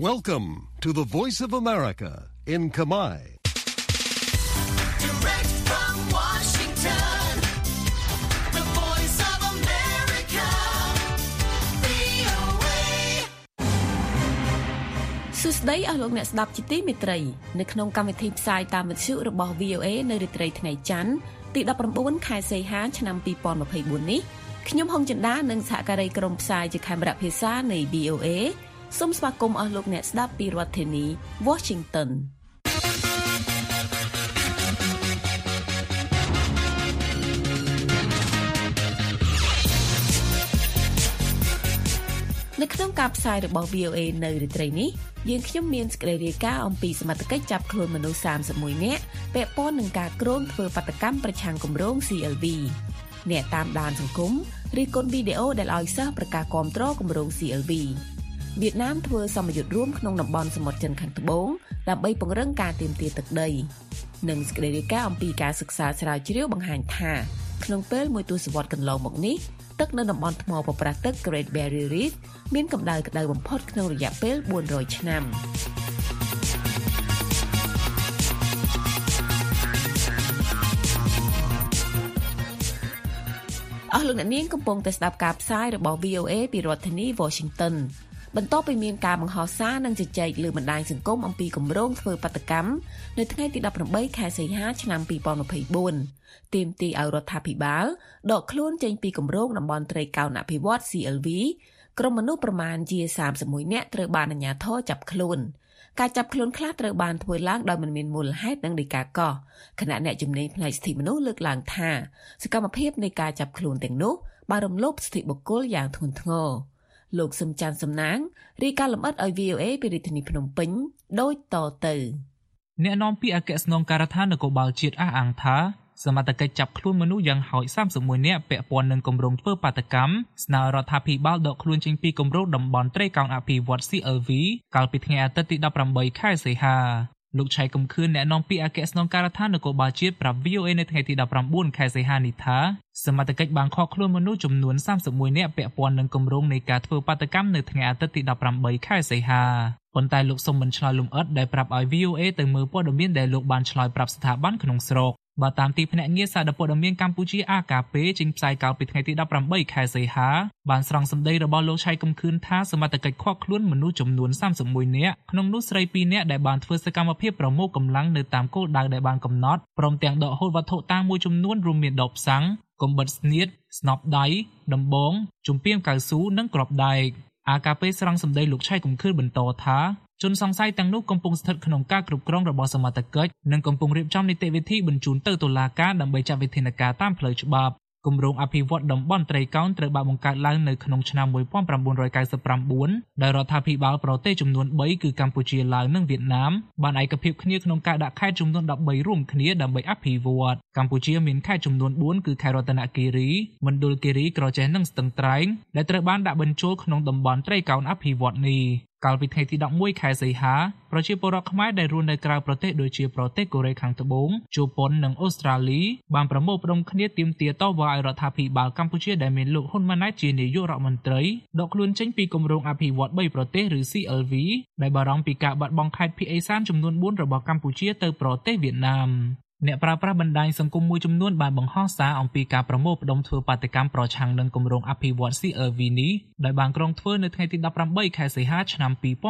Welcome to the Voice of America in Khmer. Direct from Washington, the Voice of America, VOA. សួស្តីអស់លោកអ្នកស្ដាប់ជាទីមេត្រីនៅក្នុងកម្មវិធីផ្សាយតាមវិទ្យុរបស់ VOA នៅរាត្រីថ្ងៃច័ន្ទទី19ខែសីហាឆ្នាំ2024នេះខ្ញុំហុងចិន្តានិងសហការីក្រុមផ្សាយជាកាមេរ៉ាភាសានៃ VOA សូមស្វាគមន៍អស់លោកអ្នកស្ដាប់ពីរដ្ឋធានី Washington នៅក្នុងការផ្សាយរបស់ VOA នៅរាត្រីនេះយើងខ្ញុំមានសេចក្តីរាយការណ៍អំពីសមត្ថកិច្ចចាប់ខ្លួនមនុស្ស31នាក់ពាក់ព័ន្ធនឹងការគ្រោងធ្វើបាតកម្មប្រឆាំងគម្រោង CLV អ្នកតាមដានសង្គមឬកុនវីដេអូដែលឲ្យសិស្សប្រកាសគាំទ្រគម្រោង CLV វៀតណាមធ្វើសម្ពយុទ្ធរួមក្នុងតំបន់សមុទ្រចិនខាងត្បូងដើម្បីពង្រឹងការទាមទារទឹកដីនិងសេចក្តីរាយការណ៍អំពីការសិក្សាស្រាវជ្រាវបង្ហាញថាក្នុងពេលមួយទសវត្សរ៍កន្លងមកនេះទឹកនៅតំបន់ថ្មប្រប្រាស់ទឹក Great Barrier Reef មានកម្ដៅក្តៅបំផុតក្នុងរយៈពេល400ឆ្នាំអស់លោកអ្នកនាងកំពុងតែស្ដាប់ការផ្សាយរបស់ VOA ពីរដ្ឋធានី Washington បន្ទាប់ពីមានការបង្ហោះសារនិងជជែកលើបណ្ដាញសង្គមអំពីគម្រោងធ្វើបាតកម្មនៅថ្ងៃទី18ខែសីហាឆ្នាំ2024ទាមទារឲ្យរដ្ឋាភិបាលដកខ្លួនចេញពីគម្រោងតំបន់ត្រីកោណអភិវឌ្ឍន៍ CLV ក្រុមមនុស្សប្រមាណជា31នាក់ត្រូវបានអាជ្ញាធរចាប់ខ្លួនការចាប់ខ្លួនខ្លះត្រូវបានធ្វើឡើងដោយមិនមានមូលហេតុនិងដីកាកោះគណៈអ្នកជំនាញផ្នែកសិទ្ធិមនុស្សលើកឡើងថាសកម្មភាពនៃការចាប់ខ្លួនទាំងនោះបានរំលោភសិទ្ធិបុគ្គលយ៉ាងធ្ងន់ធ្ងរលោកសឹមច័ន្ទសំណាងរាយការណ៍លម្អិតឲ្យ VOA ពីរាជធានីភ្នំពេញដូចតទៅអ្នកនាំពាក្យអគ្គស្នងការដ្ឋាននគរបាលជាតិអះអាងថាសមត្ថកិច្ចចាប់ខ្លួនមនុស្សយ៉ាងហោច31នាក់ពាក់ព័ន្ធនឹងគម្រោងធ្វើបាតកម្មស្នើរដ្ឋាភិបាលដកខ្លួនចេញពីគម្រោងតំបន់ត្រីកោណអភិវឌ្ឍន៍ CLV កាលពីថ្ងៃអាទិត្យទី18ខែសីហាលោកឆៃកំខឿនអ្នកនាំពាក្យអគ្គស្នងការដ្ឋាននគរបាលជាតិប្រាប់ VOA នៅថ្ងៃទី19ខែសីហានេះថាសមត្ថកិច្ចបានឃាត់ខ្លួនមនុស្សចំនួន31នាក់ពាក់ព័ន្ធនឹងគម្រោងនៃការធ្វើបាតកម្មនៅថ្ងៃអាទិត្យទី18ខែសីហាប៉ុន្តែលោកសុំមិនឆ្លើយលម្អិតដែលប្រាប់ឲ្យ VOA ទៅមើលព័ត៌មានដែលលោកបានឆ្លើយប្រាប់ស្ថាប័នក្នុងស្រុកបើតាមទីភ្នាក់ងារសារព័ត៌មានកម្ពុជា AKP ចេញផ្សាយកាលពីថ្ងៃទី18ខែសីហាបានស្រង់សម្ដីរបស់លោកឆៃកំខឿនថាសមត្ថកិច្ចឃាត់ខ្លួនមនុស្សចំនួន31នាក់ក្នុងនោះស្រី2នាក់ដែលបានធ្វើសកម្មភាពប្រមូលកម្លាំងនៅតាមគោលដៅដែលបានកំណត់ព្រមទាំងដកហូតវត្ថុតាងមួយចំនួនរួមមានដបផ្សាំងកំបិតស្នៀតស្នប់ដៃដំបងជំពាមកៅស៊ូនិងគ្រាប់ដែក AKP ស្រង់សម្ដីលោកឆៃកំខឿនបន្តថាជនសង្ស័យទាំងនោះកំពុងស្ថិតក្នុងការគ្រប់គ្រងរបស់សមត្ថកិច្ចនិងកំពុងរៀបចំនីតិវិធីបញ្ជូនទៅតុលាការដើម្បីចាត់វិធានការតាមផ្លូវច្បាប់គម្រោងអភិវឌ្ឍតំបន់ត្រីកោណត្រូវបានបង្កើតឡើងនៅក្នុងឆ្នាំ1999ដោយរដ្ឋាភិបាលប្រទេសចំនួន3គឺកម្ពុជាឡាវនិងវៀតណាមបានឯកភាពគ្នាក្នុងការដាក់ខេត្តចំនួន13រួមគ្នាដើម្បីអភិវឌ្ឍកម្ពុជាមានខេត្តចំនួន4គឺខេត្តរតនគិរីមណ្ឌលគិរីក្រចេះនិងស្ទឹងត្រែងដែលត្រូវបានដាក់បញ្ចូលក្នុងតំបន់ត្រីកោណអភិវឌ្ឍនេះកាលពីថ្ងៃទី11ខែសីហាប្រជាពលរដ្ឋខ្មែរដែលរស់នៅក្រៅប្រទេសដូចជាប្រទេសកូរ៉េខាងត្បូងជប៉ុននិងអូស្ត្រាលីបានប្រមូលផ្ដុំគ្នាទាមទារតវ៉ាឲ្យរដ្ឋាភិបាលកម្ពុជាដែលមានលោកហ៊ុនម៉ាណែតជានាយករដ្ឋមន្ត្រីដកខ្លួនចេញពីគម្រោងអភិវឌ្ឍ3ប្រទេសឬ CLV ដែលបារម្ភពីការបាត់បង់ខេត្តភាគឦសានចំនួន4របស់កម្ពុជាទៅប្រទេសវៀតណាមអ្នកប្រើប្រាស់បណ្ដាញសង្គមមួយចំនួនបានបង្ហោះសារអំពីការប្រមូលផ្ដុំធ្វើបាតកម្មប្រឆាំងនឹងគម្រោងអភិវឌ្ឍ CLV នេះដែលបានក្រុងធ្វើនៅថ្ងៃទី18ខែសីហាឆ្នាំ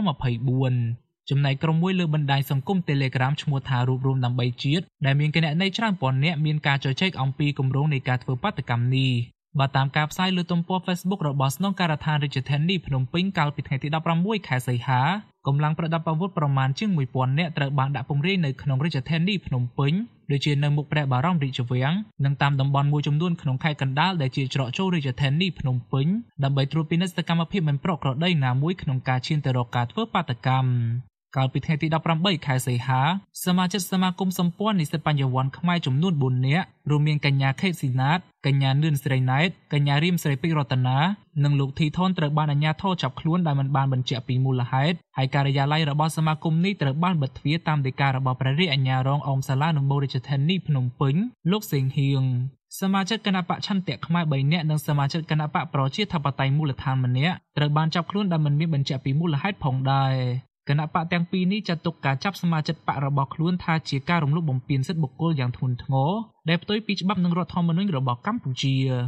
2024ចំណែកក្រុមមួយលើបណ្ដាញសង្គម Telegram ឈ្មោះថារូបរួមដើម្បីជាតិដែលមានគណនីច្រើនពាន់នាក់មានការជជែកអំពីគម្រោងនៃការធ្វើបាតកម្មនេះបើតាមការផ្សាយលើទំព័រ Facebook របស់ស្នងការដ្ឋានរាជធានីភ្នំពេញកាលពីថ្ងៃទី16ខែសីហាកម្លាំងប្រដាប់អាវុធប្រមាណជាង 1000 នាក់ត្រូវបានដាក់ពង្រាយនៅក្នុងរាជធានីភ្នំពេញដូចជានៅមុខព្រះបរមរាជវាំងនិងតាមតំបន់មួយចំនួនក្នុងខេត្តកណ្ដាលដែលជាច្រកចូលរាជធានីភ្នំពេញដើម្បីត្រួតពិនិត្យសកម្មភាពមិនប្រក្រតីណាមួយក្នុងការឈានទៅរកការធ្វើបាតកម្មកាលពីថ្ងៃទី18ខែសីហាសមាជិកសមាគមសម្ព័ន្ធនិស្សិតបញ្ញវន្តខ្មែរចំនួន4នាក់រួមមានកញ្ញាខេតស៊ីណាតកញ្ញានឿនស្រីណែតកញ្ញារៀមស្រីពេជ្ររតនានិងលោកធីថនត្រូវបានអាជ្ញាធរចាប់ខ្លួនដោយមិនបានបញ្ជាក់ពីមូលហេតុហើយការិយាល័យរបស់សមាគមនេះត្រូវបានបិទទ្វារតាមដីការបស់ព្រះរាជអាជ្ញារងអមសាលានុបូររាជធានីភ្នំពេញលោកសេងហៀងសមាជិកគណៈបកឆន្ទៈខ្មែរ3នាក់និងសមាជិកគណៈបកប្រជាធិបតេយ្យមូលដ្ឋានម្នាក់ត្រូវបានចាប់ខ្លួនដោយមិនមានបញ្ជាក់ពីមូលហេតុផងដែរគណៈបកទាំងពីរនេះចាត់ទុកការចាប់សមាជិកបករបស់ខ្លួនថាជាការរំលោភបំពានសិទ្ធិបុគ្គលយ៉ាងធ្ងន់ធ្ងរដែលផ្ទុយពីច្បាប់និងរដ្ឋធម្មនុញ្ញរបស់កម្ពុជា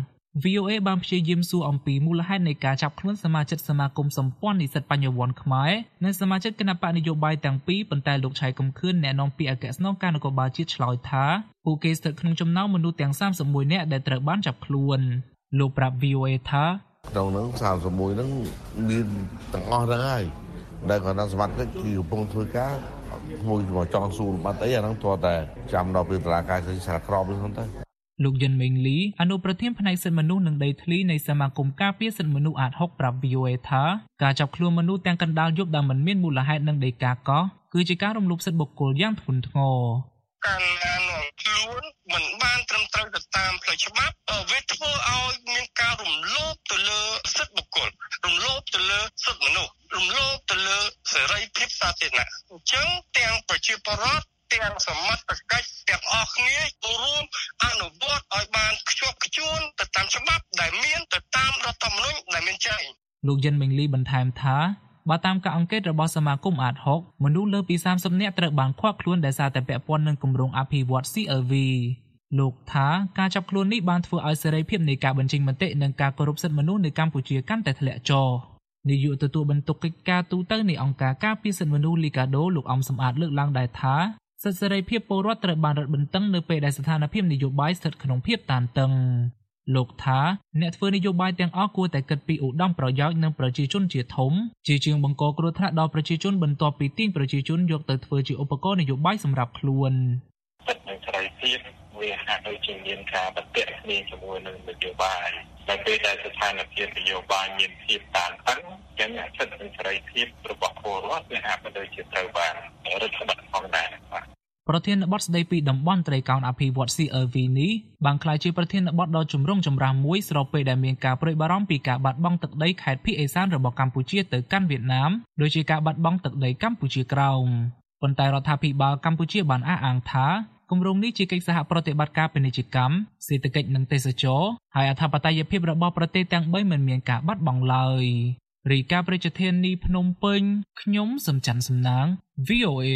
VOA បានព្យាយាមសួរអំពីមូលហេតុនៃការចាប់ខ្លួនសមាជិកសមាគមសម្ព័ន្ធនិស្សិតបញ្ញវន្តខ្មែរនិងសមាជិកគណៈបកនយោបាយទាំងពីរប៉ុន្តែលោកឆៃកំខឿនអ្នកនាំពាក្យអគ្គស្នងការនគរបាលជាតិឆ្លើយថាពួកគេស្ថិតក្នុងចំណោមមនុស្សទាំង31នាក់ដែលត្រូវបានចាប់ខ្លួនលោកប្រាប់ VOA ថាក្នុងនោះ31ហ្នឹងមានទាំងអស់ហ្នឹងហើយដែលគាត់ថាសមត្ថកិច្ចគឺកំពុងធ្វើការមួយមកចង់សួរបាត់អីអាហ្នឹងទោះតែចាំដល់ពេលតុលាការឃើញសារក្រមហ្នឹងទៅលោកយិនមេងលីអនុប្រធានផ្នែកសិទ្ធិមនុស្សនិងដីធ្លីនៃសមាគមការពារសិទ្ធិមនុស្សអាត6ប្រាប់ VOA ថាការចាប់ខ្លួនមនុស្សទាំងកណ្ដាលយប់ដែលមិនមានមូលហេតុនិងដីកាកោះគឺជាការរំលោភសិទ្ធិបុគ្គលយ៉ាងធ្ងន់ធ្ងរការនាំខ្លួនមិនបានត្រឹមត្រូវទៅតាមផ្លូវច្បាប់វាធ្វើឲ្យមានការរំលោភទៅលើសិទ្ធិបុគ្គលរំលោភទៅលើសិទ្ធិមនុស្សរំលោភទៅលើសេរីភាពសាធារណៈអញ្ចឹងទាំងប្រជាពលរដ្ឋទាំងសមត្ថកិច្ចទាំងអស់គ្នារួមអនុវត្តឲ្យបានខ្ជាប់ខ្ជួនទៅតាមច្បាប់ដែលមានទៅតាមរដ្ឋធម្មនុញ្ញដែលមានចែងលោកយិនមេងលីបន្ថែមថាបើតាមការអង្កេតរបស់សមាគមអាត6មនុស្សលើពី30នាក់ត្រូវបានឃាត់ខ្លួនដោយសារតែពាក់ព័ន្ធនឹងគម្រោងអភិវឌ្ឍ CLV លោកថាការចាប់ខ្លួននេះបានធ្វើឲ្យសេរីភាពនៃការបញ្ចេញមតិនិងការគោរពសិទ្ធិមនុស្សនៅកម្ពុជាកាន់តែធ្លាក់ចុះនាយកទទួលបន្ទុកកិច្ចការទូតនៃអង្គការការពារសិទ្ធិមនុស្សលីកាដូលោកអំសំអាតលើកឡើងដែរថាសិទ្ធិសេរីភាពពលរដ្ឋត្រូវបានរឹតបន្តឹងនៅពេលដែលស្ថានភាពនយោបាយស្ថិតក្នុងភាពតានតឹងលោកថាអ្នកធ្វើនយោបាយទាំងអស់គួរតែគិតពីឧត្តមប្រយោជន៍និងប្រជាជនជាធំជាជាងបង្កគ្រោះថ្នាក់ដល់ប្រជាជនបន្ទាប់ពីទាញប្រជាជនយកទៅធ្វើជាឧបករណ៍នយោបាយសម្រាប់ខ្លួនសិទ្ធិនិងសេរីភាពវាហាក់ដូចជាមានការបន្ទាក់គ្នាជាមួយនឹងនយោបាយនៅពេលដែលស្ថានភាពនយោបាយមានភាពតានតឹងចឹងសិទ្ធិនិងសេរីភាពរបស់ពលរដ្ឋវាហាក់ដូចជាត្រូវបានរឹតបន្តឹងផងដែរប្រធានបទស្ដីពីតំបន់ត្រីកោណអភិវឌ្ឍ CLV នេះបានក្លាយជាប្រធានបទដ៏ចម្រូងចម្រាសមួយស្របពេលដែលមានការព្រួយបារម្ភពីការបាត់បង់ទឹកដីខេត្តភាគឦសានរបស់កម្ពុជាទៅកាន់វៀតណាមដូចជាការបាត់បង់ទឹកដីកម្ពុជាក្រោមប៉ុន្តែរដ្ឋាភិបាលកម្ពុជាបានអះអាងថាគម្រោងនេះជាកិច្ចសហប្រតិបត្តិការពាណិជ្ជកម្មសេដ្ឋកិច្ចនិងទេសចរណ៍ហើយអធិបតេយ្យភាពរបស់ប្រទេសទាំង3មិនមានការបាត់បង់ឡើយរាយការណ៍ប្រជាធានីភ្នំពេញខ្ញុំសំច័ន្ទសំណាង VOA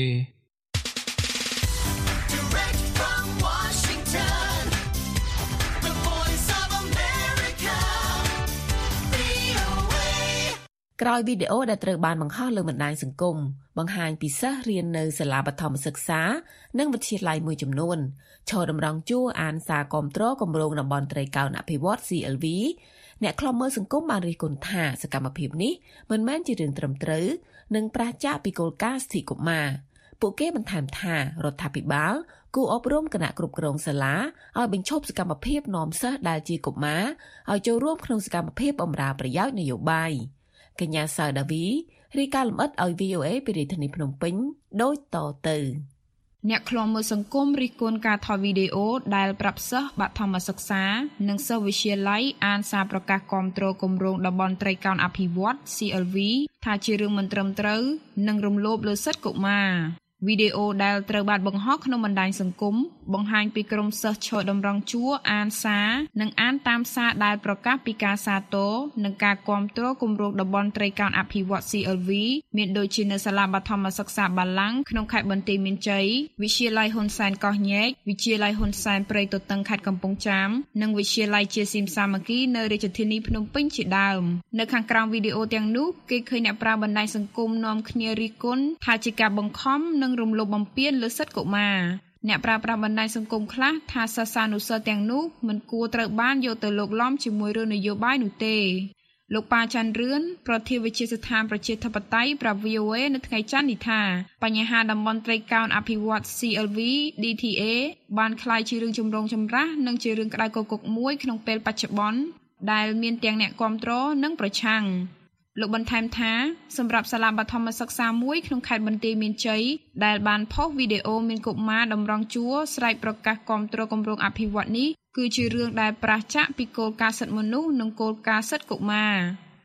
ក្រោយវីដេអូដែលត្រូវបានបង្ហោះលើបណ្ដាញសង្គមបង្ហាញពីសិស្សរៀននៅសាលាបឋមសិក្សានិងវិទ្យាល័យមួយចំនួនឈរតម្រង់ជួរអានសារគាំទ្រគម្រោងតំបន់ត្រីកោណអភិវឌ្ឍ CLV អ្នកខ្លំមើលសង្គមបានរិះគន់ថាសកម្មភាពនេះមិនមែនជារឿងត្រឹមត្រូវនិងប្រឆាំងពីគោលការណ៍សិទ្ធិកុមារពួកគេបន្ថែមថារដ្ឋាភិបាលគួរអប់រំគណៈគ្រប់គ្រងសាលាឲ្យបញ្ឈប់សកម្មភាពនាំសិស្សដែលជាកុមារឲ្យចូលរួមក្នុងសកម្មភាពបម្រើប្រយោជន៍នយោបាយកញ្ញាសៅដាវីរាយការណ៍លម្អិតឲ្យ VOA ពីរាជធានីភ្នំពេញដូចតទៅអ្នកខ្លំមើលសង្គមរិះគន់ការថតវីដេអូដែលប្រាប់សិស្សបឋមសិក្សានិងសិស្សវិទ្យាល័យអានសារប្រកាសគាំទ្រគម្រោងតំបន់ត្រីកោណអភិវឌ្ឍ CLV ថាជារឿងមិនត្រឹមត្រូវនិងរំលោភលើសិទ្ធិកុមារវីដេអូដែលត្រូវបានបង្ហោះក្នុងបណ្ដាញសង្គមបង្ហាញពីក្រុមសិស្សឈរតម្រង់ជួរអានសារនិងអានតាមសារដែលប្រកាសពីការសាទរនិងការគាំទ្រគម្រោងតំបន់ត្រីកោណអភិវឌ្ឍ CLV មានដូចជានៅសាលាបឋមសិក្សាបាឡាំងក្នុងខេត្តបន្ទាយមានជ័យវិទ្យាល័យហ៊ុនសែនកោះញែកវិទ្យាល័យហ៊ុនសែនព្រៃទទឹងខេត្តកំពង់ចាមនិងវិទ្យាល័យជាស៊ីមសាមគ្គីនៅរាជធានីភ្នំពេញជាដើមនៅខាងក្រោមវីដេអូទាំងនោះគេឃើញអ្នកប្រើបណ្ដាញសង្គមនាំគ្នារិះគន់ថាជាការបង្ខំនិងរំលោភបំពានលើសិទ្ធិកុមារអ្នកប្រើប្រាស់បណ្ដាញសង្គមខ្លះថាសិស្សានុសិស្សទាំងនោះមិនគួរត្រូវបានយកទៅលោកលំជាមួយរឿងនយោបាយនោះទេលោកប៉ាច័ន្ទរឿនប្រធានវិទ្យាស្ថានប្រជាធិបតេយ្យប្រាប់ VOA នៅថ្ងៃច័ន្ទនេះថាបញ្ហាតំបន់ត្រីកោណអភិវឌ្ឍ CLV DTA បានក្លាយជារឿងចម្រូងចម្រាសនិងជារឿងក្តៅគគុកមួយក្នុងពេលបច្ចុប្បន្នដែលមានទាំងអ្នកគាំទ្រនិងប្រឆាំងលោកបន្ថែមថាសម្រាប់សាលាបឋមសិក្សាមួយក្នុងខេត្តបន្ទាយមានជ័យដែលបានផុសវីដេអូមានកុមារតម្រង់ជួរស្រែកប្រកាសគាំទ្រគម្រោងអភិវឌ្ឍនេះគឺជារឿងដែលប្រឆាំងពីគោលការណ៍សិទ្ធិមនុស្សនិងគោលការណ៍សិទ្ធិកុមារ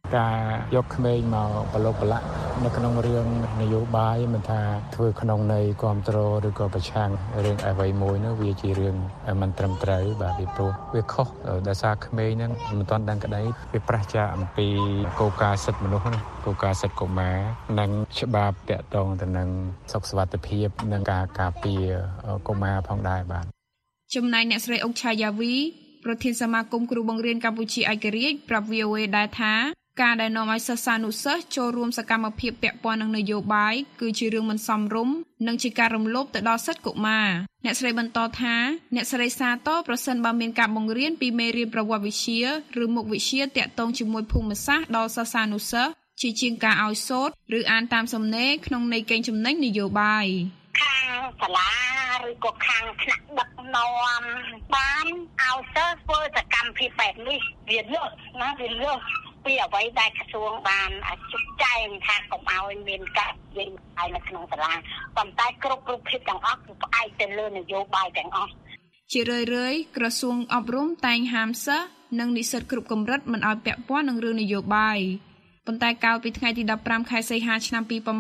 ការយកក្មេងមកប្រឡូកប្រឡាក់នៅក្នុងរឿងនយោបាយមិនថាធ្វើក្នុងន័យគ្រប់គ្រងឬក៏ប្រឆាំងរឿងអ្វីមួយនោះវាជារឿងមិនត្រឹមត្រូវបាទពីព្រោះវាខុសដោយសារក្មេងហ្នឹងមិនទាន់ដឹងក្តីវាប្រឆាំងអំពីគោលការណ៍សិទ្ធិមនុស្សណាគោលការណ៍សិទ្ធិកុមារនិងច្បាប់តាក់ទងទៅនឹងសុខសុវត្ថិភាពនិងការការពារកុមារផងដែរបាទចំណែកអ្នកស្រីអុកឆាយាវីប្រធានសមាគមគ្រូបង្រៀនកម្ពុជាឯករាជ្យប្រាប់ VOA ដែរថាការដែលនាំឲ្យសិស្សានុសិស្សចូលរួមសកម្មភាពពាក់ព័ន្ធនឹងនយោបាយគឺជារឿងមិនសមរម្យនិងជាការរំលោភទៅដល់សិទ្ធិកុមារអ្នកស្រីបន្តថាអ្នកស្រីសាទរប្រសិនបើមានការបង្រៀនពីមេរៀនប្រវត្តិវិទ្យាឬមុខវិជ្ជាទាក់ទងជាមួយភូមិសាស្ត្រដល់សិស្សានុសិស្សជាជាងការឲ្យសូត្រឬអានតាមសំណេរក្នុងន័យកេងចំណេញនយោបាយខាងសាលាឬក៏ខាងថ្នាក់ដឹកនាំបានឲ្យសិស្សធ្វើសកម្មភាពបែបនេះវាលើសណាវាលើសពីអ្វីដែលក្រសួងបានជុំចែងថាកុំឲ្យមានការនិយាយឲ្យនៅក្នុងសាលាប៉ុន្តែគ្រប់រូបភាពទាំងអស់គឺផ្អែកទៅលើនយោបាយទាំងអស់ជារឿយៗក្រសួងអប់រំតែងហាមសិស្សនិងនិស្សិតគ្រប់កម្រិតមិនឲ្យពាក់ព័ន្ធនឹងរឿងនយោបាយប៉ុន្តែកាលពីថ្ងៃទី15ខែសីហាឆ្នាំ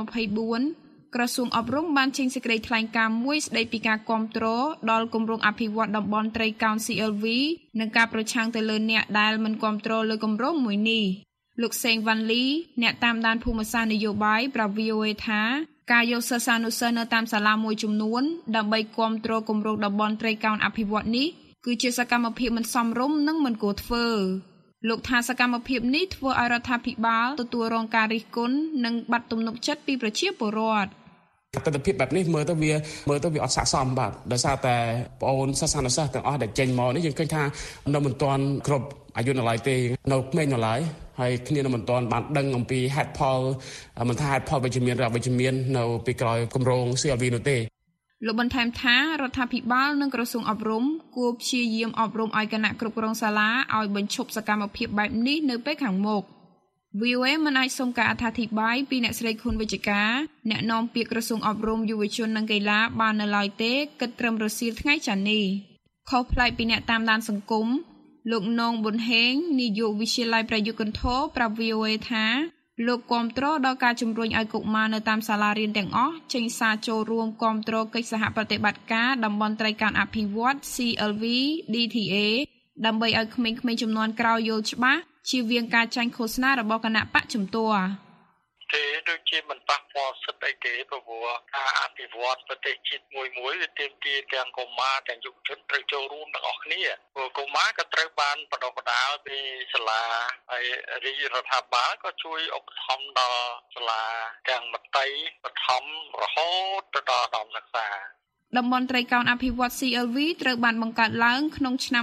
2024ក្រសួងអប់រំបានចេញសេចក្តីថ្លែងការណ៍មួយស្តីពីការគាំទ្រដល់គម្រោងអភិវឌ្ឍតំបន់ត្រីកោណ CLV និងការប្រឆាំងទៅលើអ្នកដែលមិនគាំទ្រលើគម្រោងមួយនេះលោកសេងវ៉ាន់លីអ្នកតាមដានភូមិសាស្ត្រនយោបាយប្រាប់ VOA ថាការយកសិស្សានុសិស្សនៅតាមសាលាមួយចំនួនដើម្បីគាំទ្រគម្រោងតំបន់ត្រីកោណអភិវឌ្ឍនេះគឺជាសកម្មភាពមិនសមរម្យនិងមិនគួរធ្វើលោកថាសកម្មភាពនេះធ្វើឲ្យរដ្ឋាភិបាលទទួលរងការរិះគន់និងបាត់ទំនុកចិត្តពីប្រជាពលរដ្ឋទស្សនវិជ្ជាបែបនេះមើលទៅវាអត់ស័ក្តិសមបាទដោយសារតែបងអូនសិស្សានុសិស្សទាំងអស់ដែលចេញមកនេះយើងឃើញថានៅមិនទាន់គ្រប់អាយុនៅឡើយទេនៅក្មេងនៅឡើយហើយគ្នានៅមិនទាន់បានដឹងអំពីហេតុផលមិនថាហេតុផលវិជ្ជមានឬអវិជ្ជមាននៅពីក្រោយគម្រោង CLV នោះទេលោកបន្ថែមថារដ្ឋាភិបាលនិងក្រសួងអប់រំគួរព្យាយាមអប់រំឲ្យគណៈគ្រប់គ្រងសាលាឲ្យបញ្ឈប់សកម្មភាពបែបនេះនៅពេលខាងមុខ VOA មិនអាចសុំការអត្ថាធិប្បាយពីអ្នកស្រីខុនវិជ្ជការអ្នកនាំពាក្យក្រសួងអប់រំយុវជននិងកីឡាបាននៅឡើយទេគិតត្រឹមរសៀលថ្ងៃច័ន្ទនេះខុសប្លែកពីអ្នកតាមដានសង្គមលោកនងប៊ុនហេងនាយកវិទ្យាល័យប្រយុទ្ធកន្ធរប្រាប់ VOA ថាលោកគាំទ្រដល់ការជំរុញឲ្យកុមារនៅតាមសាលារៀនទាំងអស់ចេញសារចូលរួមគាំទ្រកិច្ចសហប្រតិបត្តិការតំបន់ត្រីកោណអភិវឌ្ឍ CLV DTA ដើម្បីឲ្យក្មេងៗជំនាន់ក្រោយយល់ច្បាស់ជៀសវាងការចាញ់ឃោសនារបស់គណៈបកជំទាស់ទេដូចជាមិនប៉ះពាល់សិទ្ធិអីទេព្រោះការអភិវឌ្ឍប្រទេសជាតិមួយវាទាមទារទាំងកុមារទាំងយុវជនត្រូវចូលរួមទាំងអស់គ្នាព្រោះកុមារក៏ត្រូវបានបណ្ដុះបណ្ដាលពីសាលាហើយរាជរដ្ឋាភិបាលក៏ជួយឧបត្ថម្ភដល់សាលាទាំងមត្តេយ្យបឋមរហូតទៅដល់ដំសិក្សាតំបន់ត្រីកោណអភិវឌ្ឍ CLV ត្រូវបានបង្កើតឡើងក្នុងឆ្នាំ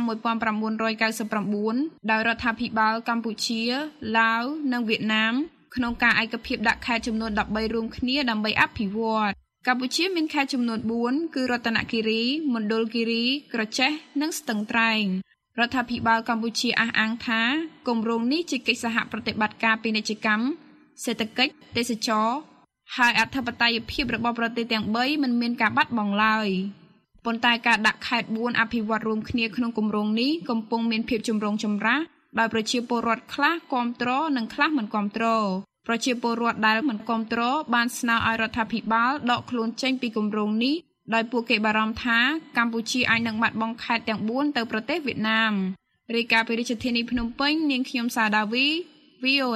1999ដោយរដ្ឋាភិបាលកម្ពុជាឡាវនិងវៀតណាមក្នុងការឯកភាពដាក់ខេត្តចំនួន13រួមគ្នាដើម្បីអភិវឌ្ឍកម្ពុជាមានខេត្តចំនួន4គឺរតនគិរីមណ្ឌលគិរីក្រចេះនិងស្ទឹងត្រែងរដ្ឋាភិបាលកម្ពុជាអះអាងថាគម្រោងនេះជាកិច្ចសហប្រតិបត្តិការពាណិជ្ជកម្មសេដ្ឋកិច្ចទេសចរណ៍ហើយអធិបតេយ្យភាពរបស់ប្រទេសទាំង3មិនមានការបាត់បង់ឡើយប៉ុន្តែការដាក់ខេត្ត4អភិវឌ្ឍរួមគ្នាក្នុងគម្រោងនេះកំពុងមានភាពចម្រូងចម្រាសដោយប្រជាពលរដ្ឋខ្លះគាំទ្រនិងខ្លះមិនគាំទ្រប្រជាពលរដ្ឋដែលមិនគាំទ្របានស្នើឲ្យរដ្ឋាភិបាលដកខ្លួនចេញពីគម្រោងនេះដោយពួកគេបារម្ភថាកម្ពុជាអាចនឹងបាត់បង់ខេត្តទាំង4ទៅប្រទេសវៀតណាមរាយការណ៍ពីរាជធានីភ្នំពេញនាងខ្ញុំសាដាវី VOA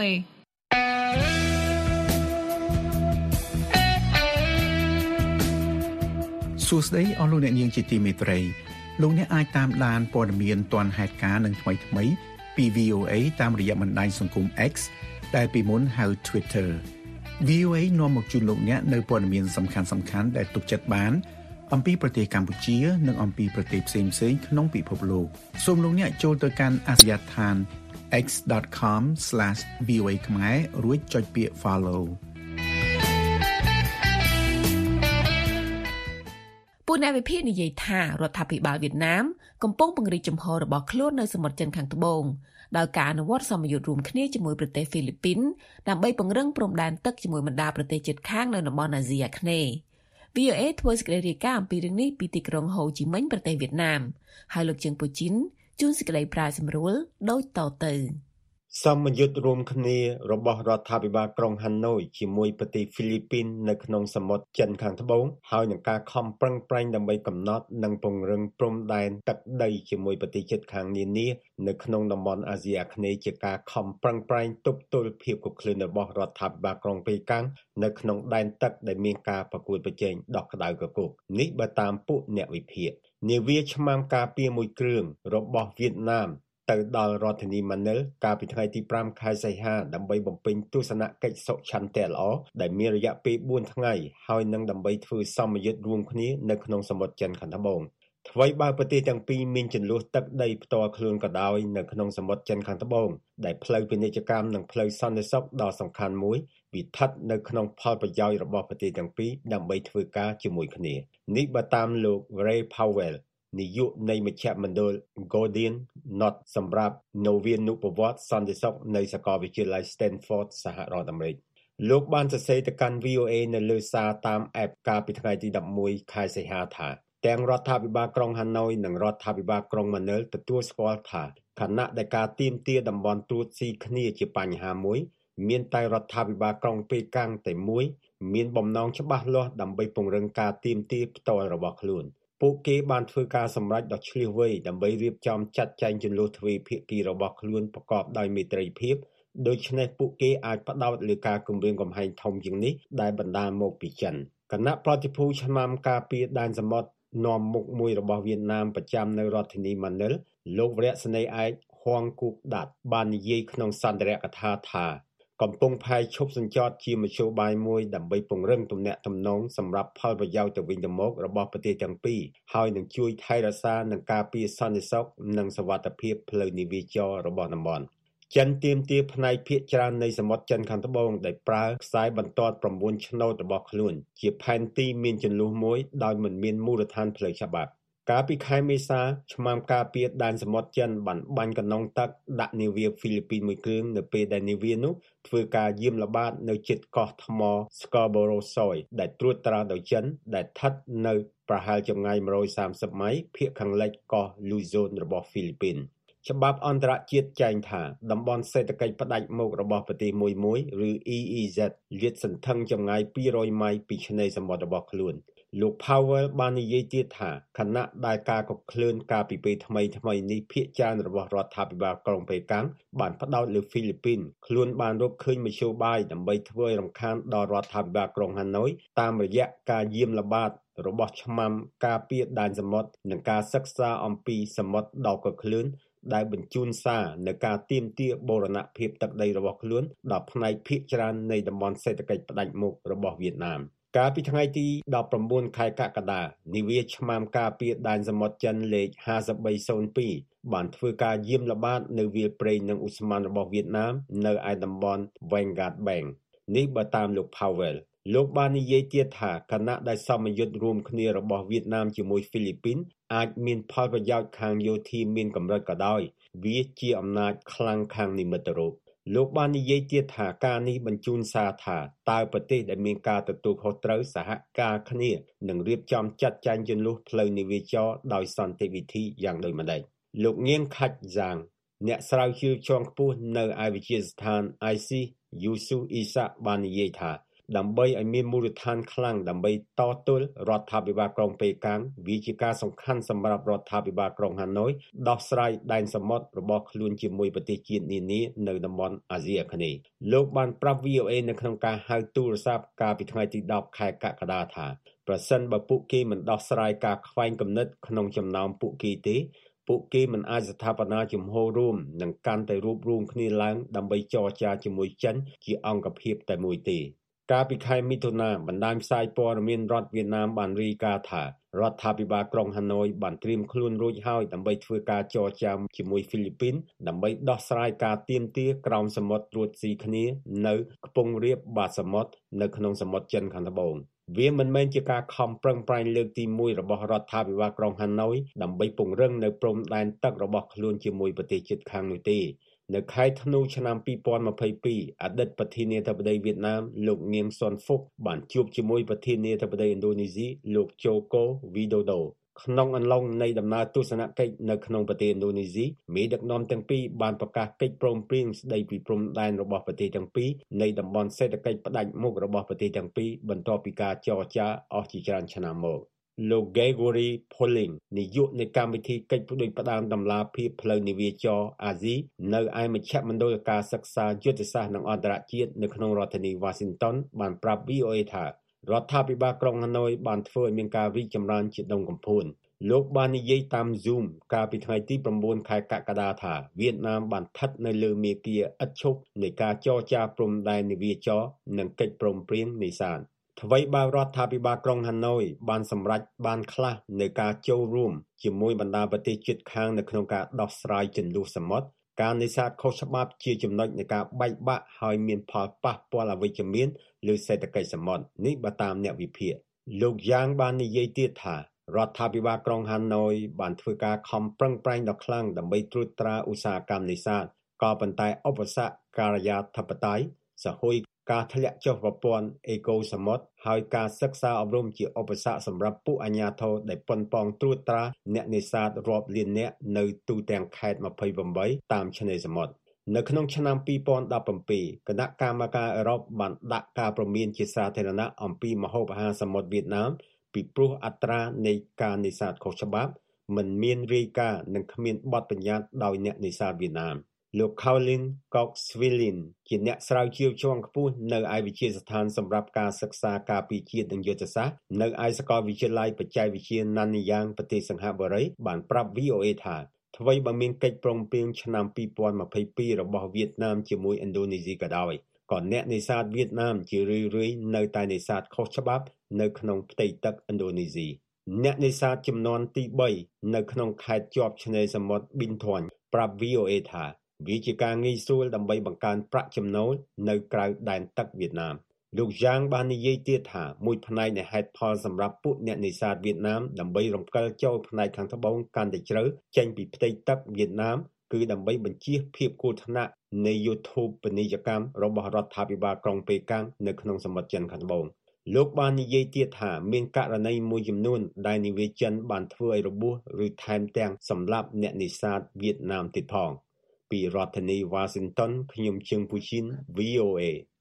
សួស្តីអស់លោកអ្នកនាងជាទីមេត្រីលោកអ្នកអាចតាមដានព័ត៌មានទាន់ហេតុការណ៍និងថ្មីៗពី VOA តាមរយៈបណ្ដាញសង្គម X ដែលពីមុនហៅ Twitter VOA នាំមកជូនលោកអ្នកនៅព័ត៌មានសំខាន់ៗដែលទុកចិត្តបានអំពីប្រទេសកម្ពុជានិងអំពីប្រទេសផ្សេងៗក្នុងពិភពលោកសូមលោកអ្នកចូលទៅកាន់អាសយដ្ឋាន x.com/voa ខ្មែររួចចុចពាក្យ follow ពួកអ្នកវិភាគនិយាយថារដ្ឋាភិបាលវៀតណាមកំពុងពង្រីកជំហររបស់ខ្លួននៅសមុទ្រចិនខាងត្បូងដោយការអនុវត្តសម្ពយុទ្ធរួមគ្នាជាមួយប្រទេសហ្វីលីពីនដើម្បីពង្រឹងព្រំដែនទឹកជាមួយបណ្ដាប្រទេសជិតខាងនៅតំបន់អាស៊ីអាគ្នេយ៍ VOA ធ្វើសេចក្តីរាយការណ៍អំពីរឿងនេះពីទីក្រុងហូជីមិញប្រទេសវៀតណាមហើយលោកជើងពូជីនជួនសេចក្តីប្រាយសម្រួលដូចតទៅសមយុទ្ធរួមគ្នារបស់រដ្ឋាភិបាលក្រុងហាណូយជាមួយប្រទេសហ្វីលីពីននៅក្នុងសមុទ្រចិនខាងត្បូងហើយនឹងការខំប្រឹងប្រែងដើម្បីកំណត់និងពង្រឹងព្រំដែនទឹកដីជាមួយប្រទេសជិតខាងនានានៅក្នុងតំបន់អាស៊ីអាគ្នេយ៍ជាការខំប្រឹងប្រែងទប់ទល់ភាពកក្លឿនរបស់រដ្ឋាភិបាលក្រុងប៉េកាំងនៅក្នុងដែនទឹកដែលមានការប្រកួតប្រជែងដោះក្តៅកគកនេះបើតាមពួកអ្នកវិភាគនាវាឆ្មាំការពារមួយគ្រឿងរបស់វៀតណាមទៅដល់រដ្ឋធានីម៉ានីលកាលពីថ្ងៃទី5ខែសីហាដើម្បីបំពេញទស្សនកិច្ចសុឆន្ទៈល្អដែលមានរយៈពេល4ថ្ងៃហើយនឹងដើម្បីធ្វើសមយុទ្ធរួមគ្នានៅក្នុងសមុទ្រចិនខាងត្បូងថ្មីបើប្រទេសទាំងពីរមានចន្លោះទឹកដីផ្ទាល់ខ្លួនក៏ដោយនៅក្នុងសមុទ្រចិនខាងត្បូងដែលផ្លូវពាណិជ្ជកម្មនិងផ្លូវសន្តិសុខដ៏សំខាន់មួយវិថិតនៅក្នុងផលប្រយោជន៍របស់ប្រទេសទាំងពីរដើម្បីធ្វើការជាមួយគ្នានេះបើតាមលោក Ray Powellនាយកនៃមជ្ឈមណ្ឌល Gordon Knott សម្រាប់នវានុប្រវត្តិសន្តិសុខនៅសាកលវិទ្យាល័យ Stanford សហរដ្ឋអាមេរិកលោកបានសរសេរទៅកាន់ VOA នៅលើសារតាម App កាលពីថ្ងៃទី11ខែសីហាថាទាំងរដ្ឋាភិបាលក្រុងហាណូយនិងរដ្ឋាភិបាលក្រុងម៉ានីលទទួលស្គាល់ថាខណៈដែលការទាមទារតំបន់ត្រួតស៊ីគ្នាជាបញ្ហាមួយមានតែរដ្ឋាភិបាលក្រុងប៉េកាំងតែមួយមានបំណងច្បាស់លាស់ដើម្បីពង្រឹងការទាមទារផ្ទាល់របស់ខ្លួនពួកគេបានធ្វើការសម្រេចដ៏ឈ្លាសវៃដើម្បីរៀបចំចាត់ចែងជន្លោះទ្វេភាគីរបស់ខ្លួនប្រកបដោយមេត្រីភាពដូច្នេះពួកគេអាចផ្ដោតលើការគម្រាមកំហែងធំជាងនេះដែលបណ្ដាលមកពីចិនគណៈប្រតិភូឆ្មាំការពារដែនសមុទ្រនាំមុខមួយរបស់វៀតណាមប្រចាំនៅរដ្ឋធានីម៉ានីលលោកវរៈសេនីយ៍ឯកហួងគូកដាត់បាននិយាយក្នុងសន្ទរកថាថាកំពុងផែឈប់សញ្ចតជាមធ្យោបាយមួយដើម្បីពង្រឹងទំនាក់ទំនងសម្រាប់ផលប្រយោជន៍ទៅវិញទៅមករបស់ប្រទេសទាំងពីរហើយនឹងជួយថែរក្សានិងការពារសន្តិសុខនិងសុវត្ថិភាពផ្លូវនាវាចររបស់តំបន់ចិនទាមទារផ្នែកភាគច្រើននៃសមុទ្រចិនខាងត្បូងដែលប្រើខ្សែបន្ទាត់9ឆ្នូតរបស់ខ្លួនជាផែនទីមានចន្លោះមួយដោយមិនមានមូលដ្ឋានផ្លូវច្បាប់កាលពីខែមេសាឆ្មាំការពារដែនសមុទ្រចិនបានបាញ់កណ្ដុងទឹកដាក់នាវាហ្វីលីពីនមួយគ្រឿងនៅពេលដែលនាវានោះធ្វើការយាមល្បាតនៅជិតកោះថ្ម Scarborough Shoal ដែលត្រួតត្រាដោយចិនដែលស្ថិតនៅប្រហែលចម្ងាយ130ម៉ៃភាគខាងលិចកោះ Luzon របស់ហ្វីលីពីនច្បាប់អន្តរជាតិចែងថាតំបន់សេដ្ឋកិច្ចផ្ដាច់មុខរបស់ប្រទេសមួយឬ EEZ លាតសន្ធឹងចម្ងាយ200ម៉ៃពីឆ្នេរសមុទ្ររបស់ខ្លួនលោក Powell បាននិយាយទៀតថាខណៈដែលការកក្លឿនការពីពេលថ្មីនេះភាគច្រើនរបស់រដ្ឋាភិបាលក្រុងប៉េកាំងបានផ្ដោតលើហ្វីលីពីនខ្លួនបានរកឃើញមធ្យោបាយដើម្បីធ្វើឲ្យរំខានដល់រដ្ឋាភិបាលក្រុងហាណូយតាមរយៈការយាមល្បាតរបស់ឆ្មាំការពារដែនសមុទ្រនិងការសិក្សាអំពីសមុទ្រដ៏កក្លឿនដែលបញ្ជូនសារនៅការទាមទារបូរណភាពទឹកដីរបស់ខ្លួនដល់ផ្នែកភាគច្រើននៃតំបន់សេដ្ឋកិច្ចផ្ដាច់មុខរបស់វៀតណាមកាលពីថ្ងៃទី19ខែកក្កដានាវាឆ្មាំការពារដែនសមុទ្រចិនលេខ5302បានធ្វើការយាមល្បាតនៅវាលព្រៃនិងឧស្ម័នរបស់វៀតណាមនៅឯតំបន់ Vanguard Bank នេះបើតាមលោក Powell លោកបាននិយាយទៀតថាគណៈដែលសមយុទ្ធរួមគ្នារបស់វៀតណាមជាមួយហ្វីលីពីនអាចមានផលប្រយោជន៍ខាងយោធាមានកម្រិតក៏ដោយវាជាអំណាចខ្លាំងខាងនិមិត្តរូបលោកបាននិយាយទៀតថាការនេះបញ្ជូនសារថាតើប្រទេសដែលមានការទទួលខុសត្រូវសហការគ្នានឹងរៀបចំចាត់ចែងជន្លោះផ្លូវនាវាចរដោយសន្តិវិធីយ៉ាងដូចម្តេចលោកងៀងខាច់ហ្សាងអ្នកស្រាវជ្រាវជាន់ខ្ពស់នៅឯវិទ្យាស្ថាន IC Yusuf Ishak បាននិយាយថាដើម្បីឲ្យមានមូលដ្ឋានខ្លាំងដើម្បីតទល់រដ្ឋាភិបាលក្រុងប៉េកាំងវាជាការសំខាន់សម្រាប់រដ្ឋាភិបាលក្រុងហាណូយដោះស្រាយដែនសមុទ្ររបស់ខ្លួនជាមួយប្រទេសជាតិនានានៅតំបន់អាស៊ីអាគ្នេយ៍លោកបានប្រាប់ VOA នៅក្នុងការហៅទូរស័ព្ទកាលពីថ្ងៃទី10ខែកក្កដាថាប្រសិនបើពួកគេមិនដោះស្រាយការខ្វែងគំនិតក្នុងចំណោមពួកគេទេពួកគេមិនអាចស្ថាបនាជំហររួមនិងកាន់តែរួបរวมគ្នាឡើងដើម្បីចរចាជាមួយចិនជាអង្គភាពតែមួយទេកាលពីខែមិថុនាបណ្ដាញផ្សាយព័ត៌មានរដ្ឋវៀតណាមបានរាយការណ៍ថារដ្ឋាភិបាលក្រុងហាណូយបានត្រៀមខ្លួនរួចហើយដើម្បីធ្វើការចរចាជាមួយហ្វីលីពីនដើម្បីដោះស្រាយការទាមទារក្រោមសមុទ្រត្រួតស៊ីគ្នានៅខ្ពង់រាបបាតសមុទ្រនៅក្នុងសមុទ្រចិនខាងត្បូងវាមិនមែនជាការខំប្រឹងប្រែងលើកទី1របស់រដ្ឋាភិបាលក្រុងហាណូយដើម្បីពង្រឹងនៅព្រំដែនទឹករបស់ខ្លួនជាមួយប្រទេសជិតខាងនោះទេនៅខែធ្នូឆ្នាំ2022អតីតប្រធានាធិបតីវៀតណាមលោកងៀងសុនហ្វុកបានជួបជាមួយប្រធានាធិបតីឥណ្ឌូនេស៊ីលោកជូកូវីដូដូក្នុងអន្លង់នៃដំណើរទស្សនកិច្ចនៅក្នុងប្រទេសឥណ្ឌូនេស៊ីមេដឹកនាំទាំងពីរបានប្រកាសកិច្ចព្រមព្រៀងស្តីពីព្រំដែនរបស់ប្រទេសទាំងពីរនៃតំបន់សេដ្ឋកិច្ចផ្ដាច់មុខរបស់ប្រទេសទាំងពីរបន្ទាប់ពីការចរចាអស់ជាច្រើនឆ្នាំមកលោក Gregory Poling នាយកនៃកម្មវិធីកិច្ចផ្ដួចផ្ដើមតម្លាភាពផ្លូវនាវាចរអាស៊ីនៅឯមជ្ឈមណ្ឌលការសិក្សាយុទ្ធសាស្ត្រនិងអន្តរជាតិនៅក្នុងរដ្ឋធានី Washington បានប្រាប់ VOA ថារដ្ឋាភិបាលក្រុងហាណូយបានធ្វើឲ្យមានការរីកចម្រើនជាដុំកំភួនលោកបាននិយាយតាម Zoom កាលពីថ្ងៃទី9 ខែកក្កដាថាវៀតណាមបានស្ថិតនៅលើមាគ៌ាឥតឈប់នៃការចរចាព្រំដែននាវាចរនិងកិច្ចព្រមព្រៀងនេសាទអ្វីបើរដ្ឋាភិបាលក្រុងហាណូយបានសម្រេចបានខ្លះនៃការចូលរួមជាមួយបណ្ដាប្រទេសជិតខាងនៅក្នុងការដោះស្រាយជម្លោះសមុទ្រការនេសាទខុសច្បាប់ជាចំណុចនៃការបែកបាក់ហើយមានផលប៉ះពាល់អវិជ្ជមានលើសេដ្ឋកិច្ចសមុទ្រនេះបើតាមអ្នកវិភាគលោកយ៉ាងបាននិយាយទៀតថារដ្ឋាភិបាលក្រុងហាណូយបានធ្វើការខំប្រឹងប្រែងដ៏ខ្លាំងដើម្បីត្រួតត្រាឧស្សាហកម្មនេសាទក៏ប៉ុន្តែឧបសគ្គការិយាធិបតេយ្យសហគមន៍ការធ្លាក់ចុះប្រព័ន្ធអេកូសមុទ្រហើយការសិក្សាអប់រំជាឧបសគ្គសម្រាប់ពួកអាជ្ញាធរដែលប៉ុនប៉ងត្រួតត្រាអ្នកនេសាទរាប់លាននាក់នៅទូទាំងខេត្ត28តាមឆ្នេរសមុទ្រនៅក្នុងឆ្នាំ2017គណៈកម្មការអឺរ៉ុបបានដាក់ការព្រមានជាសាធារណៈអំពីម្ហូបអាហារសមុទ្រវៀតណាមពីព្រោះអត្រានៃការនេសាទខុសច្បាប់មិនមានរាយការណ៍និងគ្មានបទបញ្ញត្តិដោយអ្នកនេសាទវៀតណាមលោក Colin Cox-Swillin ជាអ្នកស្រាវជ្រាវជាន់ខ្ពស់នៅឯវិទ្យាស្ថានសម្រាប់ការសិក្សាការពារជាតិនិងយុទ្ធសាស្ត្រនៅឯសាកលវិទ្យាល័យបច្ចេកវិទ្យា Nanyang ប្រទេសសិង្ហបុរីបានប្រាប់ VOA ថាអ្វីបើមានកិច្ចព្រមព្រៀងឆ្នាំ2022របស់វៀតណាមជាមួយឥណ្ឌូនេស៊ីក៏ដោយក៏អ្នកនេសាទវៀតណាមជារឿយៗនៅតែនេសាទខុសច្បាប់នៅក្នុងផ្ទៃទឹកឥណ្ឌូនេស៊ីអ្នកនេសាទចំនួនទី3នៅក្នុងខេត្តជាប់ឆ្នេរសមុទ្រ Bintan ប្រាប់ VOA ថាវាជាការងាយស្រួលដើម្បីបង្កើនប្រាក់ចំណូលនៅក្រៅដែនទឹកវៀតណាមលោកយ៉ាងបាននិយាយទៀតថាមួយផ្នែកនៃហេតុផលសម្រាប់ពួកអ្នកនេសាទវៀតណាមដើម្បីរំកិលចូលផ្នែកខាងត្បូងកាន់តែជ្រៅចេញពីផ្ទៃទឹកវៀតណាមគឺដើម្បីបញ្ជៀសភាពគ្រោះថ្នាក់នៃយុទ្ធពាណិជ្ជកម្មរបស់រដ្ឋាភិបាលក្រុងប៉េកាំងនៅក្នុងសមុទ្រចិនខាងត្បូងលោកបាននិយាយទៀតថាមានករណីមួយចំនួនដែលនាវាចិនបានធ្វើឲ្យរបួសឬថែមទាំងសម្លាប់អ្នកនេសាទវៀតណាមទៀតផងពីរដ្ឋធានី Washington ខ្ញុំជឹងពូជីន VOA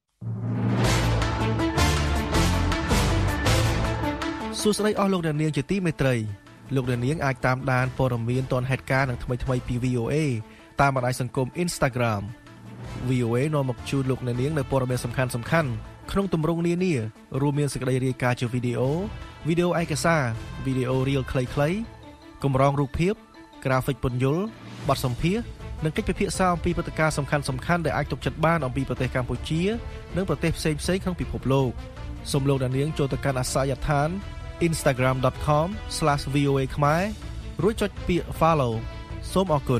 សួស្តីអស់លោកអ្នកនាងជាទីមេត្រីលោកអ្នកនាងអាចតាមដានព័ត៌មានទាន់ហេតុការណ៍និងថ្មីៗពី VOA តាមបណ្ដាញសង្គម Instagram VOA នាំមកជូនលោកអ្នកនាងនៅព័ត៌មានសំខាន់ៗក្នុងទម្រង់នានារួមមានសេចក្តីរាយការណ៍ជាវីដេអូឯកសារវីដេអូរៀលខ្លីៗកម្រងរូបភាពក្រាហ្វិកពន្យល់បទសម្ភាសន៍និងកិច្ចពិភាក្សាអំពីព្រឹត្តិការណ៍សំខាន់ៗដែលអាចទុកចិត្តបានអំពីប្រទេសកម្ពុជានិងប្រទេសផ្សេងៗក្នុងពិភពលោកសូមលោកអ្នកនាងចូលទៅកាន់អាសយដ្ឋាន instagram.com/voa ខ្មែររួចចុចពាក្យ follow សូមអរគុណ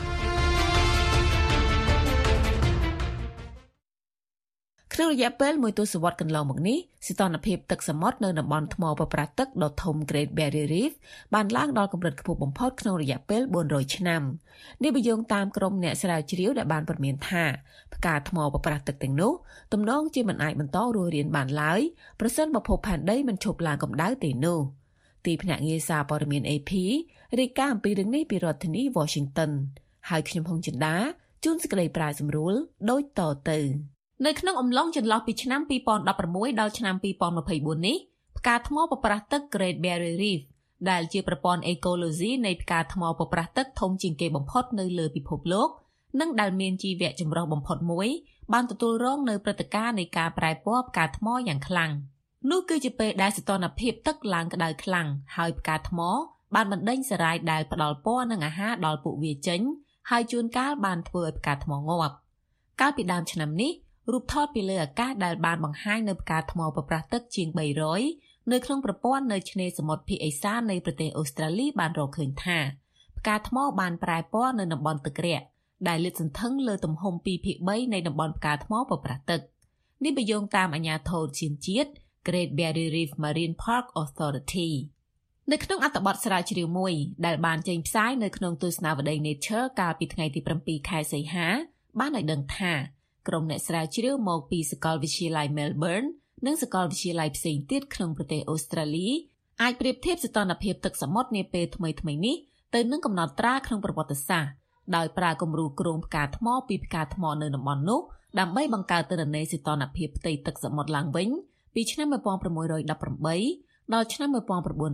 ក្នុងរយៈពេលមួយទសវត្សរ៍កន្លងមកនេះសីតុណ្ហភាពទឹកសមុទ្រនៅតំបន់ថ្មប្រប្រាស់ទឹកដ៏ធំ Great Barrier Reef បានឡើងដល់កម្រិតខ្ពស់បំផុតក្នុងរយៈពេល400ឆ្នាំនេះបញ្ជាក់តាមក្រុមអ្នកស្រាវជ្រាវដែលបានព្រមានថាផ្កាថ្មប្រប្រាស់ទឹកទាំងនោះទំនងជាមិនអាចបន្តរស់រានបានឡើយប្រសិនបើភពផែនដីមិនឈប់ឡើងកម្ដៅទេនោះទីភ្នាក់ងារសារព័ត៌មាន AP រាយការណ៍អំពីរឿងនេះពីរដ្ឋធានី Washington ហើយខ្ញុំហុងចិន្តាជួនសេចក្តីប្រាយសម្រួលដូចតទៅនៅក្នុងអំឡុងចន្លោះពីឆ្នាំ2016ដល់ឆ្នាំ2024នេះផ្កាថ្មប្រប្រាស់ទឹក Great Barrier Reef ដែលជាប្រព័ន្ធអេកូឡូស៊ីនៃផ្កាថ្មប្រប្រាស់ទឹកធំជាងគេបំផុតនៅលើពិភពលោកនិងដែលមានជីវៈចម្រុះបំផុតមួយបានទទួលរងនៅព្រឹត្តិការណ៍នៃការប្រែពណ៌ផ្កាថ្មយ៉ាងខ្លាំងនោះគឺជាពេលដែលសីតុណ្ហភាពទឹកឡើងក្តៅខ្លាំងហើយផ្កាថ្មបានបណ្ដេញសារ៉ាយដែលផ្ដល់ពណ៌និងអាហារដល់ពួកវាចេញហើយជួនកាលបានធ្វើឲ្យផ្កាថ្មងាប់កាលពីដើមឆ្នាំនេះរូបថតពីលើអាកាសដែលបានបង្ហាញនៅផ្កាថ្មប្រប្រាស់ទឹកជាង300នៅក្នុងប្រព័ន្ធនៅឆ្នេរសមុទ្រភាគឦសាននៃប្រទេសអូស្ត្រាលីបានរកឃើញថាផ្កាថ្មបានប្រែពណ៌នៅតំបន់ទឹករាក់ដែលលាតសន្ធឹងលើទំហំ 2/3 នៃតំបន់ផ្កាថ្មប្រប្រាស់ទឹកនេះបញ្យោងតាមអាជ្ញាធរជាតិ Great Barrier Reef Marine Park Authority នៅក្នុងអត្ថបទស្រាវជ្រាវមួយដែលបានចេញផ្សាយនៅក្នុងទស្សនាវដ្តី Nature កាលពីថ្ងៃទី7ខែសីហាបានឲ្យដឹងថាក្រុមអ្នកស្រាវជ្រាវមកពីសាកលវិទ្យាល័យ Melbourne និងសាកលវិទ្យាល័យផ្សេងទៀតក្នុងប្រទេសអូស្ត្រាលីអាចប្រៀបធៀបសីតុណ្ហភាពទឹកសមុទ្រនាពេលថ្មីៗនេះទៅនឹងកំណត់ត្រាក្នុងប្រវត្តិសាស្ត្រដោយប្រើគំរូគ្រោងផ្កាថ្មពីផ្កាថ្មនៅតំបន់នោះដើម្បីបង្កើតទិន្នន័យសីតុណ្ហភាពផ្ទៃទឹកសមុទ្រឡើងវិញពីឆ្នាំ1618ដល់ឆ្នាំ1995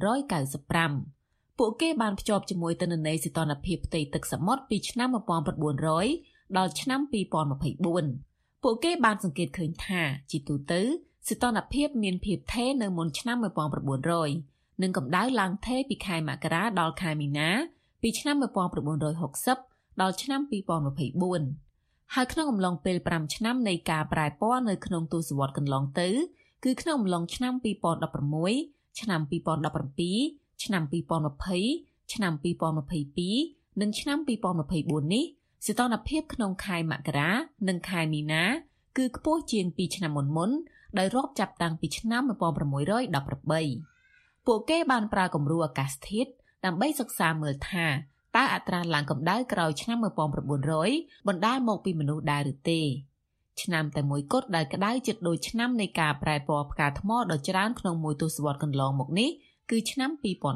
ពួកគេបានភ្ជាប់ជាមួយទិន្នន័យសីតុណ្ហភាពផ្ទៃទឹកសមុទ្រពីឆ្នាំ1900ដល់ឆ្នាំ2024ពួកគេបានសង្កេតឃើញថាជាទូទៅសីតុណ្ហភាពមានភាពថេរនៅមុនឆ្នាំ1900និងកម្ដៅឡើងថេរពីខែមករាដល់ខែមីនាពីឆ្នាំ1960ដល់ឆ្នាំ2024ហើយក្នុងអំឡុងពេល5ឆ្នាំនៃការប្រែពណ៌នៅក្នុងទសវត្សរ៍កន្លងទៅគឺក្នុងអំឡុងឆ្នាំ2016ឆ្នាំ2017ឆ្នាំ2020ឆ្នាំ2022និងឆ្នាំ2024នេះសីតុណ្ហភាពក្នុងខែមករានិងខែមីនាគឺខ្ពស់ជាង2ឆ្នាំមុនដោយរាប់ចាប់តាំងពីឆ្នាំ1613ពួកគេបានប្រើគំរូអាកាសធាតុដើម្បីសិក្សាមើលថាតើអត្រាឡើងកម្ដៅក្រោយឆ្នាំ1900បណ្ដាលមកពីមនុស្សដែរឬទេឆ្នាំតែមួយគត់ដែលក្ដៅជិតដូចឆ្នាំនៃការប្រែពណ៌ផ្កាថ្មដ៏ច្រើនក្នុងមួយទសវត្សរ៍កន្លងមកនេះគឺឆ្នាំ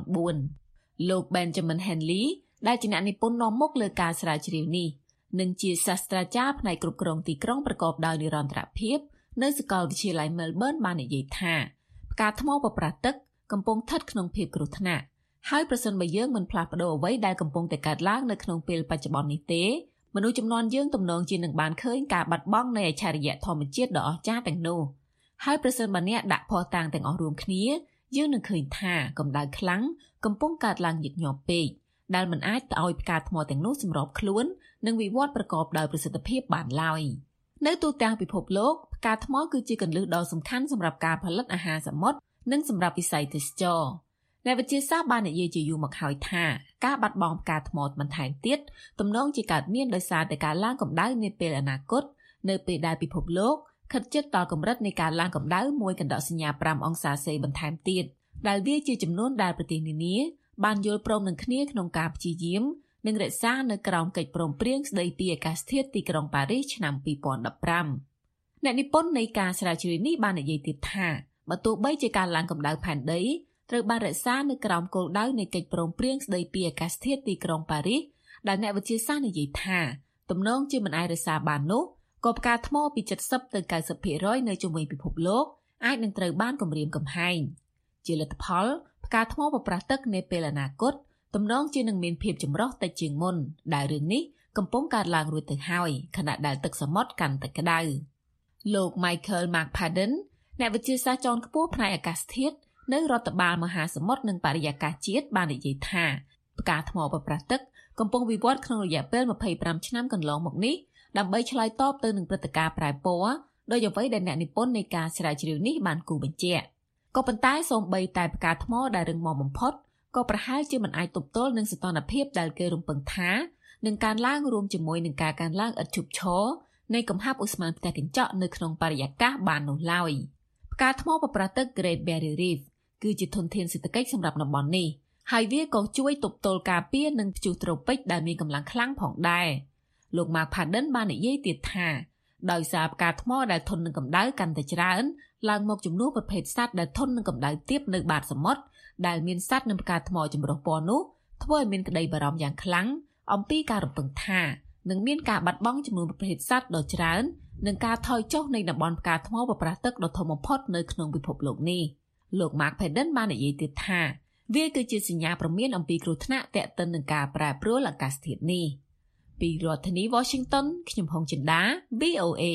2004លោក Benjamin Henley ដែលជាអ្នកនិពន្ធនាំមុខលើការស្រាវជ្រាវនេះនិងជាសាស្ត្រាចារ្យផ្នែកគ្រប់គ្រងទីក្រុងប្រកបដោយនិរន្តរភាពនៅសាកលវិទ្យាល័យ Melbourne បាននិយាយថាផ្កាថ្មប្រប្រាស់ទឹកកំពុងស្ថិតក្នុងភាពគ្រោះថ្នាក់ហើយប្រសិនបើយើងមិនផ្លាស់ប្ដូរអ្វីដែលកំពុងតែកើតឡើងនៅក្នុងពេលបច្ចុប្បន្ននេះទេមនុស្សចំនួនយើងទំនងជានឹងបានឃើញការបាត់បង់នៃអច្ឆរិយៈធម្មជាតិដ៏អស្ចារ្យទាំងនោះហើយប្រសិនបើអ្នកដាក់ភស្តុតាងទាំងអស់រួមគ្នាយើងនឹងឃើញថាកម្ដៅខ្លាំងកំពុងកើតឡើងញឹកញាប់ពេកដែលមិនអាចឲ្យផ្កាថ្មទាំងនោះសម្របខ្លួននិងវិវត្តប្រកបដោយប្រសិទ្ធភាពបានឡើយនៅទូទាំងពិភពលោកផ្កាថ្មគឺជាគន្លឹះដ៏សំខាន់សម្រាប់ការផលិតអាហារសមុទ្រនិងសម្រាប់វិស័យទេសចរណ៍អ្នកវិទ្យាសាស្ត្របាននិយាយជាយូរមកហើយថាការបាត់បង់ផ្កាថ្មបន្ថែមទៀតទំនងជាកើតមានដោយសារតែការឡើងកម្ដៅនាពេលអនាគតនៅពេលដែលពិភពលោកខិតជិតដល់កម្រិតនៃការឡើងកម្ដៅ1.5អង្សាសេបន្ថែមទៀតដែលវាជាចំនួនដែលប្រទេសនានាបានយល់ព្រមនឹងគ្នាក្នុងការព្យាយាមនិងរក្សានៅក្រោមកិច្ចព្រមព្រៀងស្តីពីអាកាសធាតុទីក្រុងប៉ារីសឆ្នាំ2015អ្នកនិពន្ធនៃការស្រាវជ្រាវនេះបាននិយាយទៀតថាបើទោះបីជាការឡើងកម្ដៅផែនដីត្រូវបានរក្សានៅក្រោមគោលដៅនៃកិច្ចព្រមព្រៀងស្តីពីអាកាសធាតុទីក្រុងប៉ារីសដែលអ្នកវិទ្យាសាស្ត្រនិយាយថាទំនងជាមិនអាចរក្សាបាននោះក៏ផ្កាថ្មពី70ទៅ90% នៅជុំវិញពិភពលោកអាចនឹងត្រូវបានគំរាមកំហែងជាលទ្ធផលផ្កាថ្មប្រប្រាស់ទឹកនាពេលអនាគតទំនងជានឹងមានភាពចម្រុះតិចជាងមុនដែលរឿងនេះកំពុងកើតឡើងរួចទៅហើយខណៈដែលទឹកសមុទ្រកាន់តែក្តៅលោក Michael McPadden អ្នកវិទ្យាសាស្ត្រជាន់ខ្ពស់ផ្នែកអាកាសធាតុនៅរដ្ឋបាលមហាសមុទ្រនិងបរិយាកាសជាតិបាននិយាយថាផ្កាថ្មប្រប្រាស់ទឹកកំពុងវិវត្តក្នុងរយៈពេល25ឆ្នាំកន្លងមកនេះដើម្បីឆ្លើយតបទៅនឹងព្រឹត្តិការណ៍ប្រែពណ៌ដោយអ្វីដែលអ្នកនិពន្ធនៃការស្រាវជ្រាវនេះបានគូបញ្ជាក់ក៏ប៉ុន្តែសូម្បីតែផ្កាថ្មដែលរឹងមាំបំផុតក៏ប្រហែលជាមិនអាចទប់ទល់នឹងសីតុណ្ហភាពដែលគេរំពឹងថានឹងកើនឡើងរួមជាមួយនឹងការកើនឡើងឥតឈប់ឈរនៃកំហាប់ឧស្ម័នផ្ទះកញ្ចក់នៅក្នុងបរិយាកាសបាននោះឡើយផ្កាថ្មប្រប្រាស់ទឹក Great Barrier Reef គឺជាធនធានសេដ្ឋកិច្ចសម្រាប់តំបន់នេះហើយវាក៏ជួយទប់ទល់ការពារនឹងព្យុះត្រូពិចដែលមានកម្លាំងខ្លាំងផងដែរលោក Mark Padden បាននិយាយទៀតថាដោយសារផ្កាថ្មដែលធន់នឹងកម្ដៅកាន់តែច្រើនឡើងមកចំនួនប្រភេទសត្វដែលធន់នឹងកម្ដៅទាបនៅបាតសមុទ្រដែលមានសត្វនិងផ្កាថ្មចម្រុះពណ៌នោះធ្វើឲ្យមានក្តីបារម្ភយ៉ាងខ្លាំងអំពីការរំពឹងថានឹងមានការបាត់បង់ចំនួនប្រភេទសត្វដ៏ច្រើននិងការថយចុះនៃតំបន់ផ្កាថ្មប្រប្រាស់ទឹកដ៏ធំបំផុតនៅក្នុងពិភពលោកនេះលោក Mark Padden បាននិយាយទៀតថាវាគឺជាសញ្ញាព្រមានអំពីគ្រោះថ្នាក់ទាក់ទិននឹងការប្រែប្រួលអាកាសធាតុនេះពីរដ្ឋធានី Washington ខ្ញុំហុងចិន្តា VOA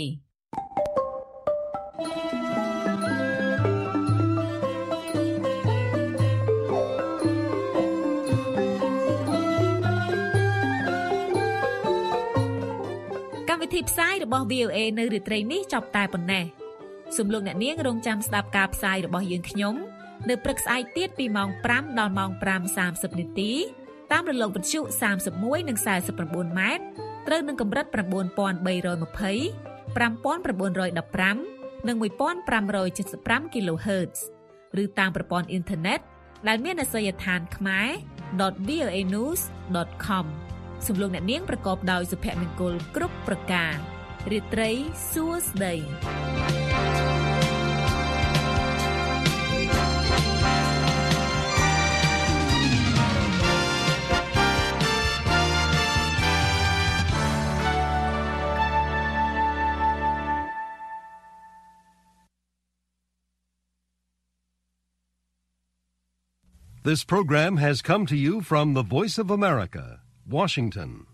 កម្មវិធីផ្សាយរបស់ VOA នៅរាត្រីនេះចប់តែប៉ុណ្ណេះសូមលោកអ្នកនាងរងចាំស្ដាប់ការផ្សាយរបស់យើងខ្ញុំនៅព្រឹកស្អែកទៀតពីម៉ោង5ដល់ម៉ោង 5:30 នាទីតាមរលកវិទ្យុ31និង49ម៉ែត្រត្រូវនឹងកម្រិត 9320 5915 និង 1575 kHz ឬតាមប្រព័ន្ធអ៊ីនធឺណិតដែលមានអាសយដ្ឋានkhmer.voanews.com សូមលោកអ្នកនាងប្រកបដោយសុភមង្គលគ្រប់ប្រការរាត្រីសួស្តី This program has come to you from the Voice of America, Washington.